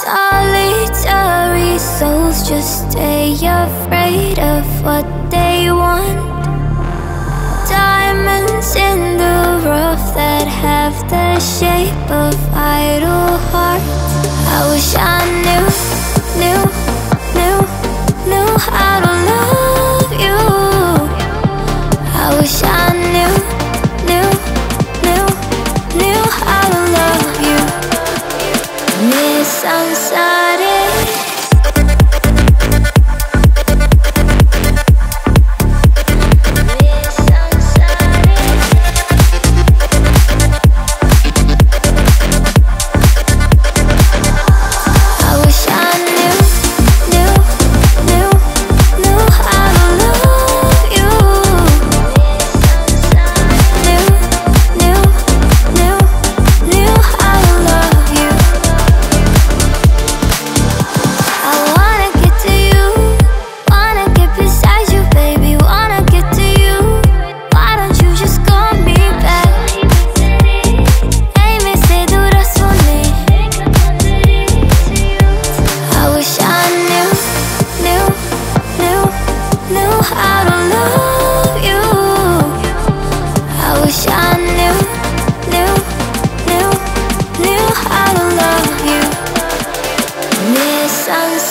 Solitary souls just stay afraid of what they want. Diamonds in the rough that have the shape of idle hearts. I wish I knew how to love you. I wish I knew how to love you. Misunderstood. How to love you. I wish I knew how to love you. Misunderstood.